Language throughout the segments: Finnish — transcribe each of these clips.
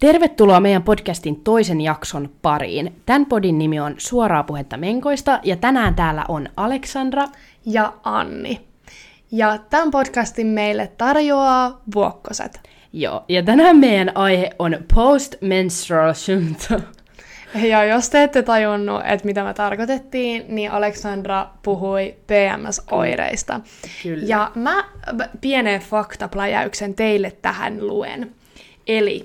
Tervetuloa meidän podcastin toisen jakson pariin. Tämän podin nimi on Suoraa puhetta menkoista, ja tänään täällä on Aleksandra ja Anni. Ja tämän podcastin meille tarjoaa Vuokkoset. Joo, ja tänään meidän aihe on post-menstrual symptom. Ja jos te ette tajunnut, että mitä me tarkoitettiin, niin Aleksandra puhui PMS-oireista. Kyllä. Ja mä pienen faktapläjäyksen teille tähän luen. Eli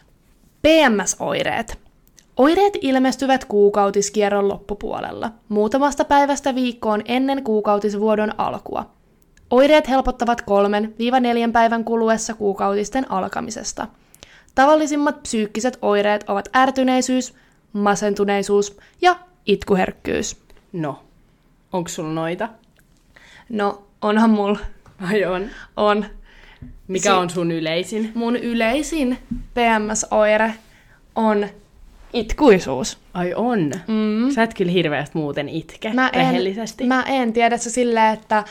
PMS-oireet. Oireet ilmestyvät kuukautiskierron loppupuolella, muutamasta päivästä viikkoon ennen kuukautisvuodon alkua. Oireet helpottavat 3-4 päivän kuluessa kuukautisten alkamisesta. Tavallisimmat psyykkiset oireet ovat ärtyneisyys, masentuneisuus ja itkuherkkyys. No, onko sulla noita? No, onhan mulla. Ai on? On. Mikä on sun yleisin? Mun yleisin PMS-oire on itkuisuus. Ai on? Sä et kyllä hirveästi muuten itke, rehellisesti. Mä en tiedä se silleen, että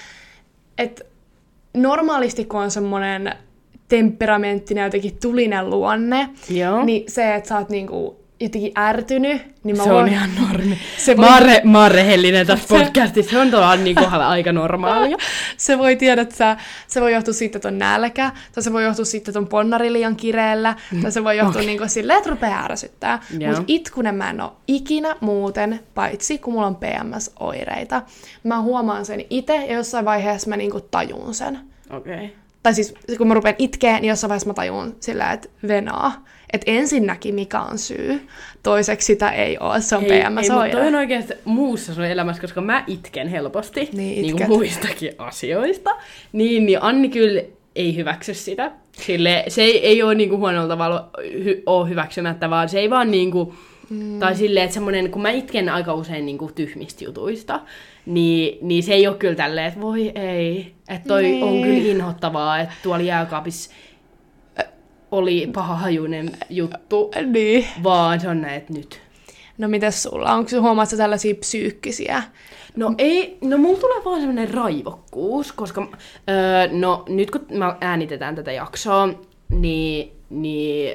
normaalisti kun on semmonen temperamenttinen jotenkin tulinen luonne, joo, niin se, että sä oot niinku jotenkin ärtynyt, niin se on ihan normi. Mä oon rehellinen tässä podcastissa, se on tuolla niin kohdalla aika normaalia. Se voi tiedä, että se voi johtua siitä, että on nälkä, tai se voi johtua siitä, että on ponnari liian kireellä, tai se voi johtua niinku silleen, että rupeaa ärsyttää. Mutta itkunen mä en oo ikinä muuten, paitsi kun mulla on PMS-oireita. Mä huomaan sen itse, ja jossain vaiheessa mä niinku tajun sen. Okei. Okay. Tai siis kun mä rupean itkeä, niin jossain vaiheessa mä tajun sillä, että venaa. Että ensinnäkin mikä on syy, toiseksi sitä ei ole, se on PMS-oire. Ei, mutta toi on oikeasti muussa sun elämässä, koska mä itken helposti niin kuin muistakin asioista. Niin Anni kyllä ei hyväksy sitä. Se ei ole niin kuin huonolla tavalla ole hyväksymättä, vaan se ei vaan niin kuin, tai silleen, että semmoinen, kun mä itken aika usein niin kuin tyhmistä jutuista, niin se ei ole kyllä tälleen, että voi ei, että toi on kyllä inhottavaa, että tuolla jääkaapissa oli pahahajuinen juttu, niin, vaan se on näet nyt. No mites sulla? Huomaatko tällaisia psyykkisiä? No ei, mulla tulee vaan semmoinen raivokkuus, koska nyt kun me äänitetään tätä jaksoa, niin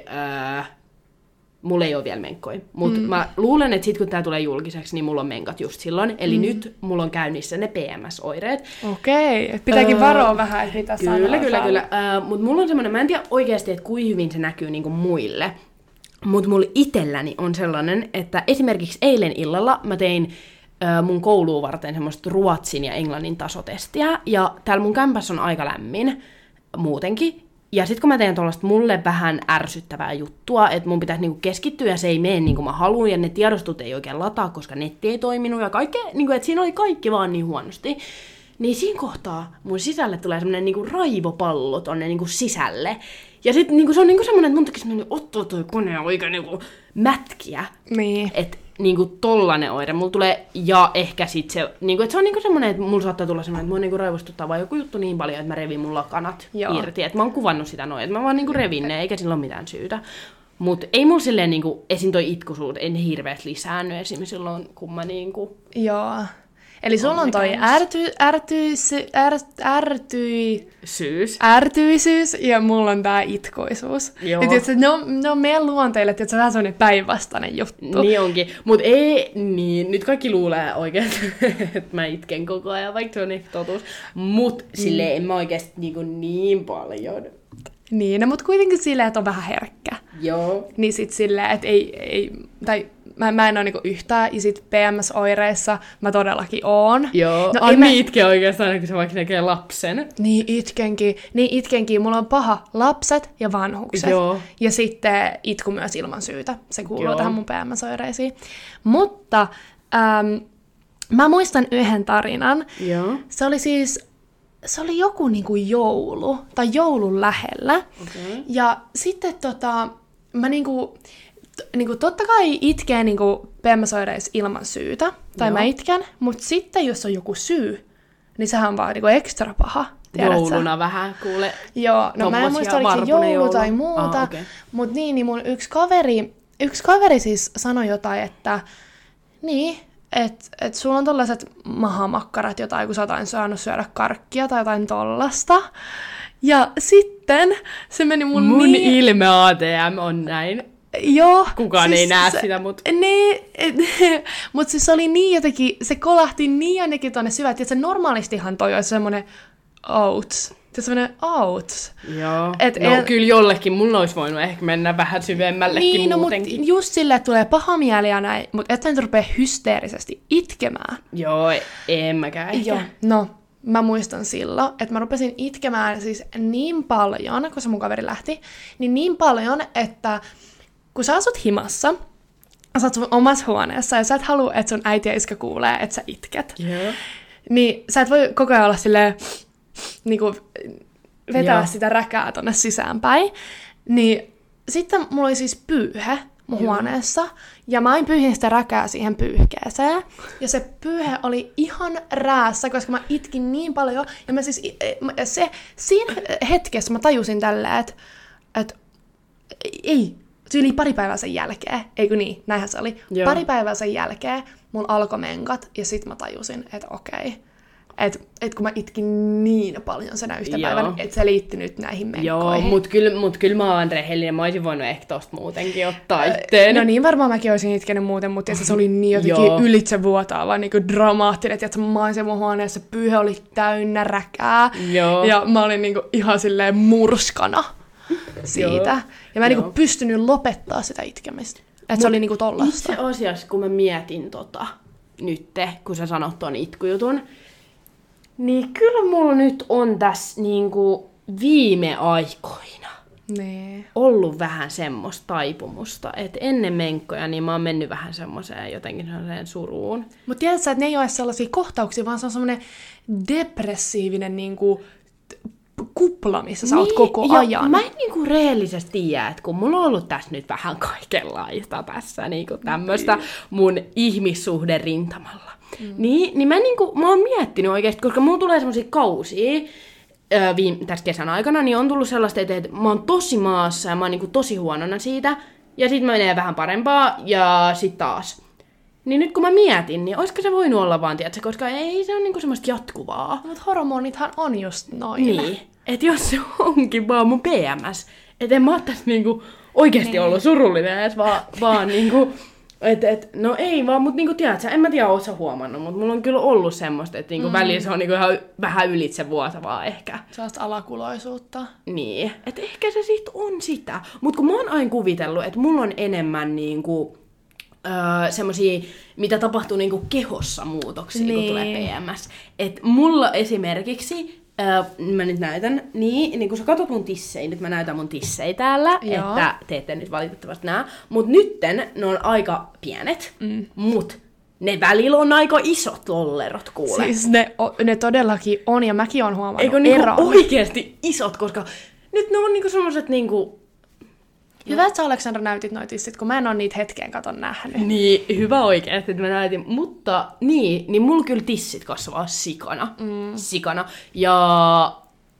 mulla ei ole vielä menkkoja. Mutta mä luulen, että sit kun tää tulee julkiseksi, niin mulla on menkat just silloin. Eli nyt mulla on käynnissä ne PMS-oireet. Okei, pitääkin varoa vähän, että mitä sanoo. Kyllä. Mutta mulla on semmoinen, mä en tiedä oikeasti, että kuinka hyvin se näkyy niinku muille. Mutta mulla itselläni on sellainen, että esimerkiksi eilen illalla mä tein mun kouluun varten semmoista ruotsin ja englannin tasotestiä. Ja täällä mun kämpässä on aika lämmin muutenkin. Ja sit kun mä teen tuollaista mulle vähän ärsyttävää juttua, että mun pitäisi niinku keskittyä ja se ei mene niin kuin mä haluan, ja ne tiedostut ei oikein lataa, koska netti ei toiminut, ja kaikkea, niinku, että siinä oli kaikki vaan niin huonosti. Niin siinä kohtaa mun sisälle tulee semmonen niinku raivopallo tonne niinku sisälle. Ja sit niinku, se on niinku semmonen, että mun tekisi ottaa toi kone oikein niinku mätkiä. Niin. Että niinku tollanen oire mulla tulee, ja ehkä sit se, niinku, että se on niinku semmonen, että mulla saattaa tulla semmonen, että mua niinku raivostuttaa vaan joku juttu niin paljon, että mä revin mun lakanat irti. Että mä oon kuvannut sitä noin, että mä vaan niinku revin ne, eikä sillä ole mitään syytä. Mut ei mulla silleen niinku, esim. Toi itkusuut en hirveet lisäänny esim. Silloin, kun mä niinku... Joo. Eli sulla on toi ärtyisyys ja mulla on tää itkuisuus. Joo. Ja tietysti, ne on meidän luonteille, että se on vähän sellainen päinvastainen juttu. Niin onkin. Mut ei, niin, nyt kaikki luulee oikeesti, että mä itken koko ajan, vaikka se on ehkä totuus. Mut silleen en mä oikeesti niin paljon. Niin, no, mut kuitenkin silleen, että on vähän herkkä. Joo. Niin sit silleen, että tai mä en oo niinku yhtään, ja sit PMS-oireissa mä todellakin oon. Joo, no, Anni itkee oikeastaan, kun se vaikka näkee lapsen. Niin itkenkin. Mulla on paha lapset ja vanhukset. Joo. Ja sitten itku myös ilman syytä. Se kuuluu tähän mun PMS-oireisiin. Mutta mä muistan yhden tarinan. Joo. Se oli joku niinku joulu, tai joulun lähellä. Okay. Ja sitten mä niinku totta kai itkee niinku PMS-oireissa ilman syytä, tai mä itken, mutta sitten jos on joku syy, niin sehän on vaan niinku ekstra paha. Jouluna vähän, kuule. Joo, no mä en muista, oliko se joulu tai muuta, okay. Mutta niin mun yksi kaveri siis sanoi jotain, että niin, että sulla on tollaiset mahamakkarat jotain, kun sä oot saanut syödä karkkia tai jotain tollasta. Ja sitten se meni mun ilme ATM on näin. Joo. Kukaan ei näe sitä, mutta... Niin, mutta siis se oli niin jotenkin, se kolahti niin ainakin tuonne syvään, että se normaalistihan toi olisi semmoinen outs. Se semmoinen outs. Joo. Kyllä jollekin mulla olisi voinut ehkä mennä vähän syvemmällekin niin, muutenkin. Mutta just silleen, että tulee paha mieli ja näin, mutta et nyt rupea hysteerisesti itkemään. Joo, en mäkään ehkä. Joo, no. Mä muistan silloin, että mä rupesin itkemään siis niin paljon, kun se mun kaveri lähti, niin paljon, että kun sä asut himassa, sä oot sun omassa huoneessa ja sä et halua, että sun äiti ja iskä kuulee, että sä itket, niin sä et voi koko ajan olla silleen, niinku, vetää sitä räkää tonne sisäänpäin. Niin sitten mulla oli siis pyyhe mun huoneessa, ja mä aina pyyhin sitä räkää siihen pyyhkeeseen, ja se pyyhe oli ihan räässä, koska mä itkin niin paljon, ja mä siis, siinä hetkessä mä tajusin tälleen, että ei, yli pari päivää sen jälkeen, eikö niin, näinhän se oli, pari päivää sen jälkeen mun alkoi menkat, ja sit mä tajusin, että okei. Että kun mä itkin niin paljon sen yhtäpäivän, että se liittyi nyt näihin menkkoihin. Joo, mut kyllä mä oon rehellinen. Mä olisin voinut ehkä tosta muutenkin ottaa itteen. No niin, varmaan mäkin olisin itkenyt muuten, mutta se oli niin jotenkin ylitsevuotaava, niin kuin dramaattinen. Että mä olin sen mun huoneessa, pyyhe oli täynnä räkää. Joo. Ja mä olin niin kuin ihan silleen murskana siitä. Joo. Ja mä en niin kuin pystynyt lopettaa sitä itkemistä. Että se oli niin kuin tollasta. Itse asiassa, kun mä mietin nytte, kun sä sanot ton itkujutun, niin kyllä mulla nyt on tässä niinku viime aikoina ollut vähän semmoista taipumusta, että ennen menkkoja niin mä oon mennyt vähän semmoiseen jotenkin sellaiseen suruun. Mutta tiedätkö, että ne ei ole sellaisia kohtauksia, vaan se on semmoinen depressiivinen niinku kupla, missä sä oot koko ajan. Mä en niinku rehellisesti tiedä, että kun mulla on ollut tässä nyt vähän kaikenlaista tässä niinku tämmöistä mun ihmissuhderintamalla. Niin mä oon miettinyt oikeesti, koska mulla tulee semmosia kausia tässä kesän aikana, niin on tullut sellaista, että mä oon tosi maassa ja mä oon niinku tosi huonona siitä, ja sit mä menee vähän parempaa, ja sit taas. Niin nyt kun mä mietin, niin olisiko se voinut olla vaan, tiedätkö, koska ei se ole niinku semmoista jatkuvaa. Mutta hormonithan on just noin. Niin, että jos se onkin vaan mun PMS, että en mä oo tässä niinku oikeesti ollut surullinen edes, vaan niinku... no ei vaan, mutta niinku tiedätkö, en mä tiedä, oot sä huomannut, mutta mulla on kyllä ollut semmoista, että niinku väliin se on niinku ihan vähän ylitsevuotavaa ehkä. Sellaista alakuloisuutta. Niin, että ehkä se sit on sitä. Mutta kun mä oon aina kuvitellut, että mulla on enemmän niinku semmosia, mitä tapahtuu niinku kehossa muutoksia, kun tulee PMS. Että mulla esimerkiksi... mä nyt näytän, niin kun sä katsot mun tissejä, nyt mä näytän mun tissejä täällä, että te ette nyt valitettavasti näe, mut nytten ne on aika pienet, mut ne välillä on aika isot lollerot, kuule. Siis ne todellakin on, ja mäkin oon huomannut eikö niinku oikeesti isot, koska nyt ne on niinku semmoset niinku... Hyvä, että sä Aleksandra näytit noita tissit, kun mä en oo niitä hetkeen katon nähnyt. Niin, hyvä oikeesti, että mä näytin. Mutta niin mulla kyllä tissit kasvaa sikana. Ja...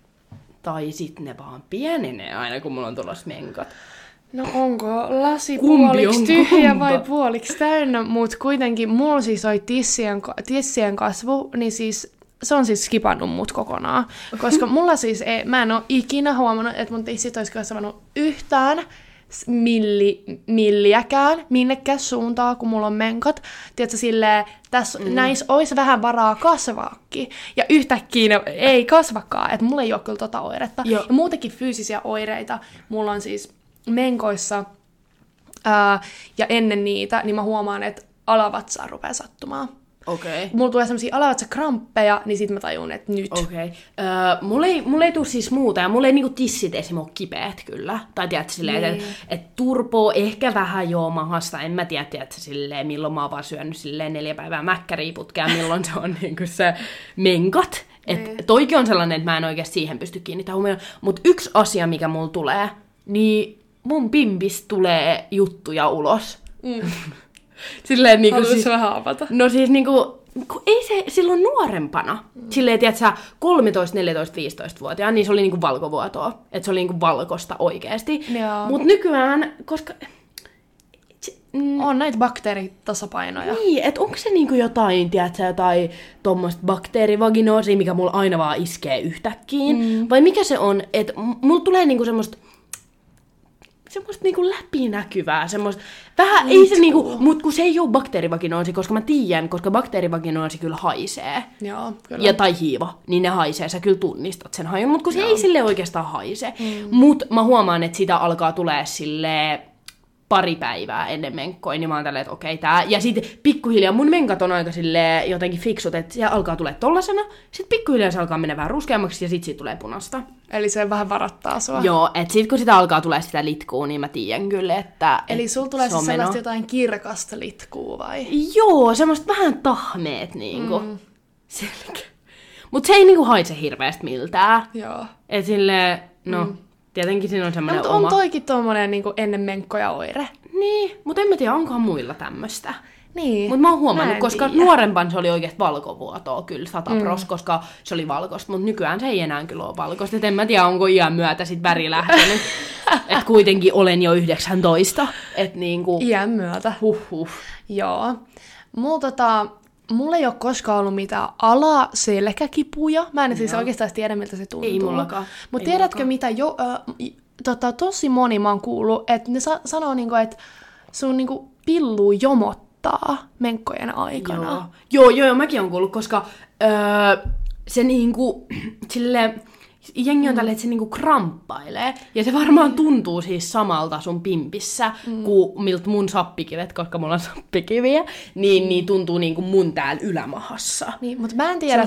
Tai sit ne vaan pienenee aina, kun mulla on tulossa menkat. No onko lasi puoliksi tyhjä vai puoliksi täynnä, mut kuitenkin mulla siis oli tissien kasvu, niin siis... Se on siis skipannut mut kokonaan, koska mulla siis mä en oo ikinä huomannut, että mun tissit olisi kasvanut yhtään milliäkään minnekään suuntaan, kun mulla on menkat. Tiedätkö, silleen, näissä olisi vähän varaa kasvaakin. Ja yhtäkkiä ne ei kasvakaan, että mulla ei ole kyllä tota oiretta. Ja muutenkin fyysisiä oireita. Mulla on siis menkoissa ja ennen niitä, niin mä huomaan, että alavatsaa rupeaa sattumaan. Okay. Mulla tulee semmosia alavatsakramppeja, niin sit mä tajun, että nyt. Okei. Mulla ei tule siis muuta, ja mulla ei niinku tissit esim. Ole kipeät kyllä. Tai tiedätkö silleen, että turpoo ehkä vähän mahasta. En mä tiedä silleen, milloin mä oon vaan syönyt silleen 4 päivää mäkkäriä putkea, milloin se on niinku se menkat. Että toikin on sellainen, että mä en oikeasti siihen pysty kiinnittämään huomioon. Mutta yksi asia, mikä mulla tulee, niin mun pimpis tulee juttuja ulos. Silleen niinku haluaisi vähän avata. No siis niinku, kun ei se silloin nuorempana, silleen tiedätkö 13, 14, 15-vuotiaan, niin se oli niinku valkovuotoa. Että se oli niinku valkosta oikeesti. Mut nykyään, koska... On näitä bakteeritasapainoja. Niin, että onko se niinku jotain, tiedätkö, jotain tommoista bakteerivaginoosia, mikä mulla aina vaan iskee yhtäkkiä. Vai mikä se on, että mulla tulee niinku semmoista... semmoista niinku läpinäkyvää, semmoista vähän, ei se niinku, mut kun se ei oo bakteerivaginoisi, koska mä tiedän, koska bakteerivaginoisi kyllä haisee. Joo, kyllä. Tai hiiva, niin ne haisee, sä kyllä tunnistat sen hajun, mut kun se ei sille oikeastaan haise. Mut mä huomaan, että sitä alkaa tulee silleen pari päivää ennen menkkoa, niin mä oon tälleen, että okei, tää. Ja sit pikkuhiljaa, mun menkat on aika silleen jotenkin fiksut, että se alkaa tulee tollasena, sit pikkuhiljaa se alkaa mennä vähän ruskeammaksi ja sit siitä tulee punasta. Eli se vähän varattaa sua. Joo, että sit kun sitä alkaa tulee sitä litkuu, niin mä tiedän kyllä, että eli sulla tulee siis sellaista jotain kirkasta litkuu vai? Joo, semmoista vähän tahmeet niinku. Selkeä. Mut se ei niinku haise hirveästi miltään. Joo. Et silleen, tietenkin siinä on semmoinen mutta oma. on toikin tommonen niinku ennen menkkoja oire. Niin, mutta en mä tiedä, onkohan muilla tämmöstä. Niin. Mutta mä oon huomannut, koska nuorempan se oli oikeesti valkovuotoa kyllä 100%, koska se oli valkoista, mutta nykyään se ei enää kyllä ole valkoista. Et en mä tiedä, onko iän myötä sit väri lähtenyt. Et kuitenkin olen jo 19. Et niinku. Iän myötä. Joo. Mulla ei ole koskaan ollut mitään alaselkäkipuja. Mä en siis oikeastaan tiedä, miltä se tuntuu. Ei mullakaan. Mutta tiedätkö, mitä tosi moni mä oon kuullut, että ne sanoo, niinku, että sun niinku pillu jomottaa menkkojen aikana. Joo, mäkin oon kuullut, koska se niinku, sille jengi on tälleen, että se niinku kramppailee. Ja se varmaan tuntuu siis samalta sun pimpissä, kuin miltä mun sappikivet, koska mulla on sappikiviä, niin tuntuu niinku mun täällä ylämahassa. Niin, mutta mä en tiedä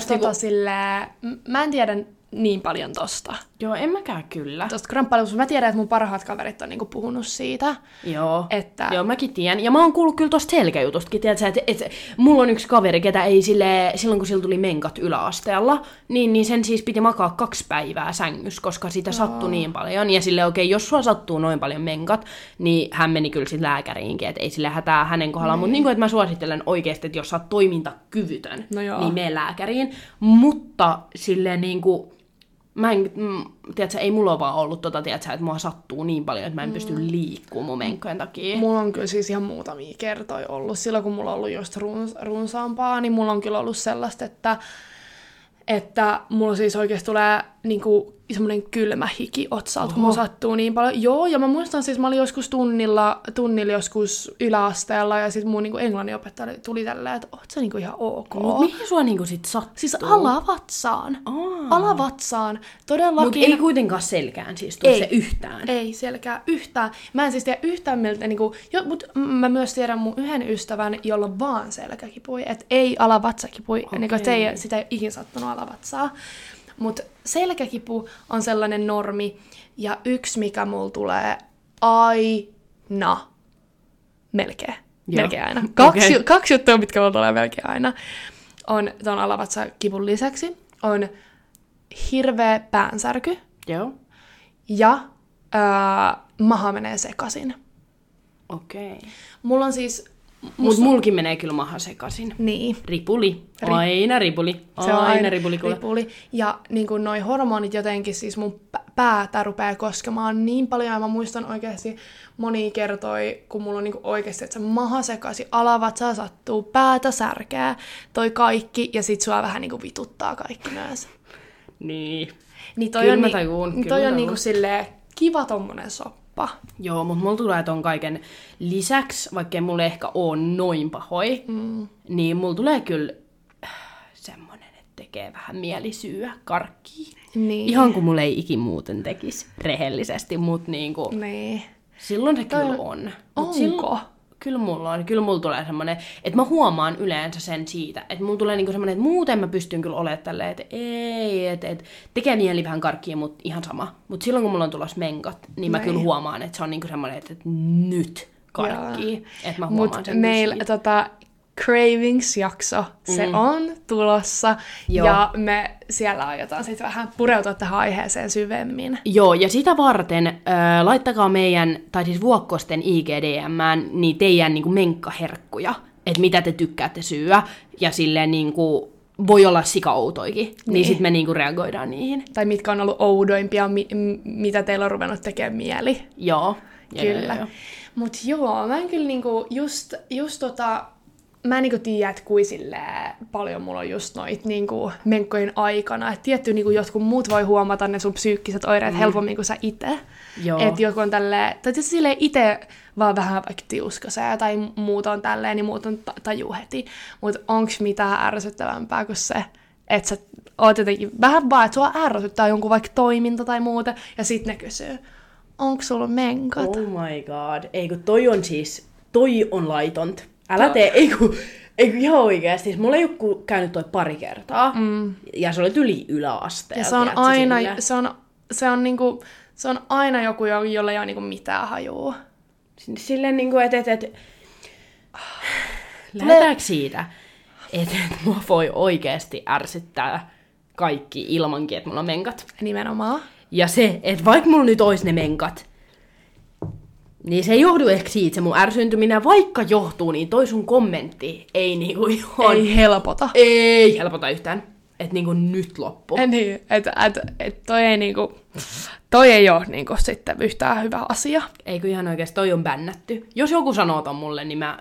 mä en tiedä niin paljon tosta. Joo, en mäkään kyllä. Tosta kramppailusta. Mä tiedän, että mun parhaat kaverit on niinku puhunut siitä. Joo, että joo, mäkin tiedän. Ja mä oon kuullut kyllä tosta selkäjutustakin. Tiedätkö, että mulla on yksi kaveri, ketä ei silloin kun sillä tuli menkat yläasteella, niin sen siis piti makaa 2 päivää sängyssä, koska sitä sattui niin paljon. Ja silleen, okei, jos sua sattuu noin paljon menkat, niin hän meni kyllä sit lääkäriinkin, että ei sille hätää hänen kohdallaan. Mutta niin että mä suosittelen oikeasti, että jos sä oot toimintakyvytön, niin mene lääkäriin. Mutta silleen niinku tiedätkö, ei mulla ole vaan ollut tiedätkö, että mua sattuu niin paljon, että mä en pysty liikkumaan mun menkkojen takia. Mulla on kyllä siis ihan muutamia kertoja ollut. Silloin kun mulla on ollut just runsaampaa, niin mulla on kyllä ollut sellaista, että mulla siis oikeasti tulee niinku semmoinen kylmä hiki otsalta, kun mulla sattuu niin paljon. Joo, ja mä muistan siis, mä olin joskus tunnilla joskus yläasteella, ja sit mun niinku englanninopettaja tuli tälleen, että oot sä niinku ihan ok. Mut mihin sua niinku sit sattuu? Siis alavatsaan. Alavatsaan. Todellakin. Mut ei kuitenkaan selkään siis tuu se yhtään. Ei selkää yhtään. Mä en siis tiedä yhtään miltä, niinku, mut mä myös tiedän mun yhden ystävän, jolla on vaan selkäkipui, et ei alavatsakipui, niinku, sitä ei ole ikin sattunut alavatsaa. Mutta selkäkipu on sellainen normi, ja yksi, mikä mulla tulee aina, melkein aina. Kaksi juttua, mitkä mulla tulee melkein aina, on ton alavatsakipun lisäksi, on hirveä päänsärky, ja maha menee sekaisin. Okei. Mulla on siis Mut mulkin menee kyllä maha sekaisin. Niin. Ripuli. Aina ripuli. Se on aina ripuli. Ja niin kuin noi hormonit jotenkin, siis mun päätä rupeaa koskemaan niin paljon. Ja mä muistan oikeasti monia kertoi, kun mulla on niin kuin oikeasti, että se maha sekaisin, alavatsa sattuu, päätä särkää, toi kaikki. Ja sit sua vähän niin kuin vituttaa kaikki myös. Niin. Toi kyllä on, mä tajuun. Toi on niin kuin silleen kiva tommonen soppa. Joo, mutta mulla tulee ton kaiken lisäksi, vaikkei mulla ehkä ole noin pahoi, niin mulla tulee kyllä semmonen, että tekee vähän mieli syödä karkkia. Niin. Ihan kuin mulla ei ikin muuten tekisi rehellisesti, mutta niinku, silloin se kyllä on. Onko? Kyllä mulla on. Kyllä mulla tulee semmonen, että mä huomaan yleensä sen siitä, että mulla tulee niinku semmonen, että muuten mä pystyn kyllä olemaan tälleen, että ei, että tekee mieli vähän karkkia, mutta ihan sama. Mutta silloin kun mulla on tulossa menkat, niin mä kyllä huomaan, että se on niinku semmonen, että nyt karkkia. Että mä huomaan sen. Meillä Cravings-jakso, se on tulossa. Ja me siellä aiotaan sitten vähän pureutua tähän aiheeseen syvemmin. Joo, ja sitä varten laittakaa meidän, tai siis Vuokkosten IGDMään, niin teidän niinku menkkaherkkuja, että mitä te tykkäätte syödä, ja silleen niinku voi olla sika-outoikin, niin sitten me niinku reagoidaan niihin. Tai mitkä on ollut oudoimpia, mitä teillä on ruvennut tekemään mieli. Joo. Kyllä. Mut joo, mä en kyllä niinku mä en niinku tiedä, että paljon mulla on just noit niinku menkkojen aikana. Että tietty niinku jotkut muut voi huomata ne sun psyykkiset oireet helpommin kuin sä itse. Että joku on tälleen, tai tietysti silleen itse vaan vähän vaikka tiuskasee tai muuta on tälleen, niin muut on tajuu heti. Mutta onks mitään ärsyttävämpää kuin se, että sä oot jotenkin vähän vaan, että sua ärsyttää jonkun vaikka toiminta tai muuta, ja sit ne kysyy, onko sulla menkat? Oh my god. Eikö toi on laitonta. Älä tee, eikö ihan oikeasti. Mulla ei ole käynyt toi pari kertaa. Ja se oli yli yläasteella. Ja se on aina, se on aina joku, jolla ei ole niinku mitään hajua. Silleen niinku, että lähdetäänkö siitä, että mua voi oikeasti ärsyttää kaikki ilmankin, että mulla on menkat. Nimenomaan. Ja se, että vaikka mulla nyt olisi ne menkat, niin se ei johdu ehkä siitä se mun ärsyntyminen, vaikka johtuu, niin toi sun kommentti ei niinku ihan... Ei helpota. Ei helpota yhtään. Että niinku nyt loppu. Niin, toi ei niinku... Toi ei ole niinku sitten yhtään hyvä asia. Eikö ihan oikeasti, toi on bännätty. Jos joku sanoo ton mulle, niin mä...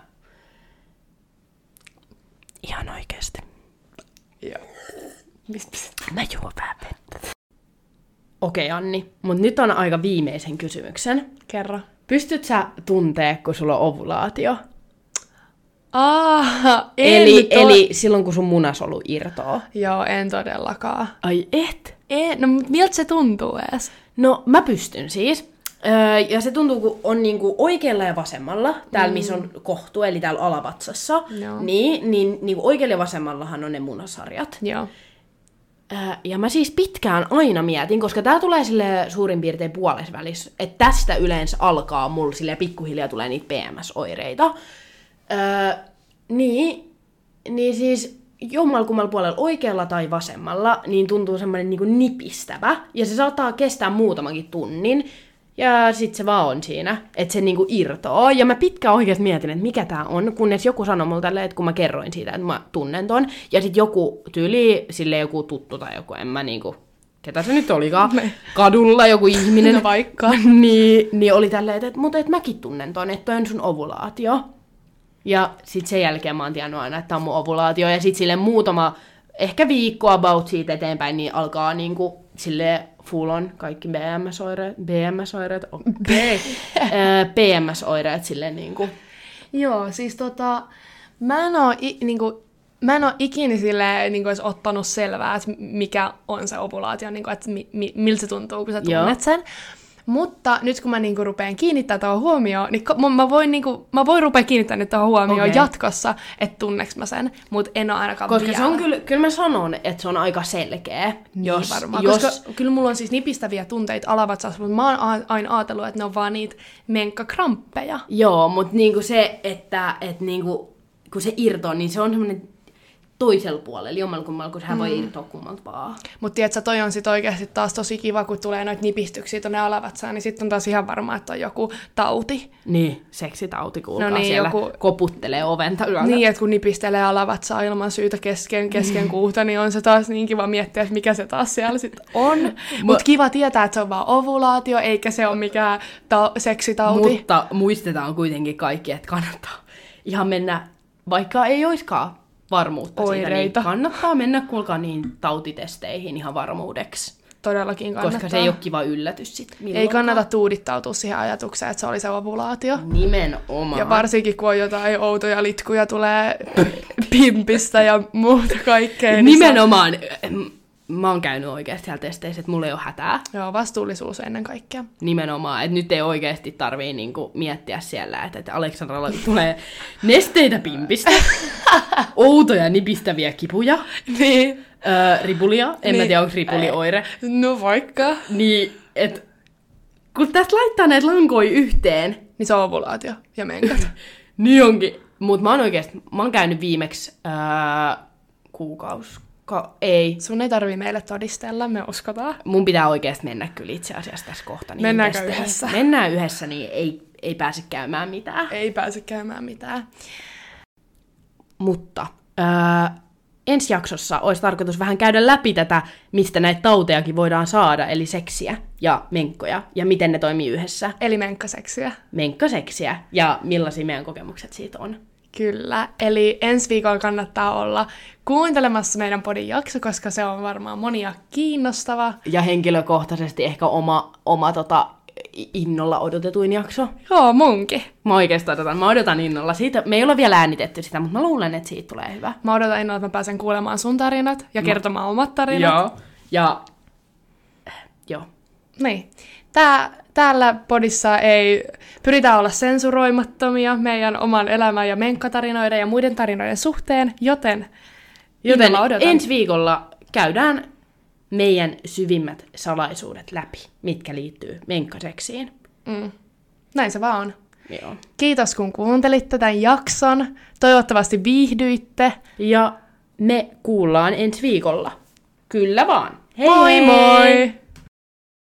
Ihan oikeasti. Joo. Mä juon vähän vettä. Okei, Anni, mut nyt on aika viimeisen kysymyksen. Kerro. Pystyt sä tuntee, kun sulla on ovulaatio? Eli silloin, kun sun munasolu irtoaa? Joo, en todellakaan. Ai et? No, miltä se tuntuu edes? No, mä pystyn siis. Ja se tuntuu, kun on niinku oikealla ja vasemmalla, täällä missä on kohtu, eli täällä alavatsassa, niin niinku oikealla ja vasemmallahan on ne munasarjat. Joo. Ja mä siis pitkään aina mietin, koska tää tulee sille suurin piirtein puolesvälissä, että tästä yleensä alkaa mulla sille pikkuhiljaa tulee niitä PMS-oireita. Niin siis jommalkummalla puolella oikealla tai vasemmalla niin tuntuu semmoinen niinku nipistävä, ja se saattaa kestää muutamankin tunnin, ja sit se vaan on siinä, että se niinku irtoaa. Ja mä pitkään oikeasti mietin, että mikä tää on, kunnes joku sanoi mulle tälleen, että kun mä kerroin siitä, että mä tunnen ton, ja sit joku tyyli, silleen joku tuttu tai joku, en mä niinku, ketä se nyt olikaan, kadulla joku ihminen, no vaikka, niin oli tälleen, että mutta et mäkin tunnen ton, että toi on sun ovulaatio. Ja sit sen jälkeen mä oon tiennyt aina, että tää on mun ovulaatio, ja sit silleen muutama, ehkä viikko about siitä eteenpäin, niin alkaa niinku silleen full on kaikki PMS-oireet silleen niinku. Joo, siis mä en oo ikinä silleen niinku edes ottanut selvää, että mikä on se ovulaatio, niinku, että miltä se tuntuu, kun sä tunnet sen. Mutta nyt kun mä niinku rupean kiinnittämään tuohon huomioon, niin mä voin rupea kiinnittämään nyt tuohon huomioon jatkossa, että tunneks mä sen, mutta en ole ainakaan koska vielä. Se on kyllä mä sanon, että se on aika selkeä. Niin varmaan, koska kyllä mulla on siis nipistäviä tunteita alavatsassa, mutta mä oon aina ajatellut, että ne on vaan niitä menkkakramppeja. Joo, mutta niinku se, että niinku, kun se irtoaa, niin se on semmoinen toisella puolella, jommalkummalla, kun hän voi irtoa kummalta vaan. Mutta tiedätkö, toi on sit oikeasti taas tosi kiva, kun tulee noita nipistyksiä tonne alavatsaan, niin sitten on taas ihan varma, että on joku tauti. Niin, seksitauti, kuulkaa siellä koputtelee oventa yöllä. Niin, että kun nipistelee alavatsaa ilman syytä kesken kuuta, niin on se taas niin kiva miettiä, että mikä se taas siellä sitten on. Mutta kiva tietää, että se on vaan ovulaatio, eikä se ole mikään seksitauti. Mutta muistetaan kuitenkin kaikki, että kannattaa ihan mennä, vaikka ei oiskaan varmuutta oireita. Siitä, niin kannattaa mennä, kuulkaa, niin tautitesteihin ihan varmuudeksi. Todellakin kannattaa. Koska se ei ole kiva yllätys sitten. Ei kannata tuudittautua siihen ajatukseen, että se oli se ovulaatio. Nimenomaan. Ja varsinkin, kun on jotain outoja litkuja, tulee pimpistä ja muuta kaikkea. Nimenomaan. Mä oon käynyt oikeasti siellä testeissä, että mulla ei ole hätää. Joo, vastuullisuus ennen kaikkea. Nimenomaan, että nyt ei oikeasti tarvii niinku miettiä siellä, että Aleksandralla tulee nesteitä pimpistä, outoja nipistäviä kipuja, niin. Ripulia, en mä tiedä, onko ripuli oire. No vaikka. Niin, että kun tästä laittaa näitä lankoja yhteen, niin se on ovulaatio ja menkat. niin onkin. Mutta mä oon käynyt viimeksi kuukausi. Ei. Sun ei tarvii meille todistella, me uskotaan. Mun pitää oikeasti mennä kyllä itse asiassa tässä kohta. Niin mennäänkö yhdessä? Mennään yhdessä, niin ei pääse käymään mitään. Ei pääse käymään mitään. Mutta ensi jaksossa olisi tarkoitus vähän käydä läpi tätä, mistä näitä tautejakin voidaan saada, eli seksiä ja menkkoja, ja miten ne toimii yhdessä. Eli menkkaseksiä. Menkkaseksiä, ja millaisia meidän kokemukset siitä on. Kyllä, eli ensi viikolla kannattaa olla kuuntelemassa meidän podin jakso, koska se on varmaan monia kiinnostava. Ja henkilökohtaisesti ehkä oma innolla odotetuin jakso. Joo, munkin. Mä odotan innolla. Siitä, me ei ole vielä äänitetty sitä, mutta mä luulen, että siitä tulee hyvä. Mä odotan innolla, että mä pääsen kuulemaan sun tarinat ja kertomaan omat tarinat. Joo. Niin. Täällä podissa ei pyritä olla sensuroimattomia meidän oman elämän ja menkkatarinoiden ja muiden tarinoiden suhteen, joten ensi viikolla käydään meidän syvimmät salaisuudet läpi, mitkä liittyy menkkaseksiin. Näin se vaan on. Joo. Kiitos kun kuuntelitte tämän jakson. Toivottavasti viihdyitte. Ja me kuullaan ensi viikolla. Kyllä vaan. Hei Moi hei! moi!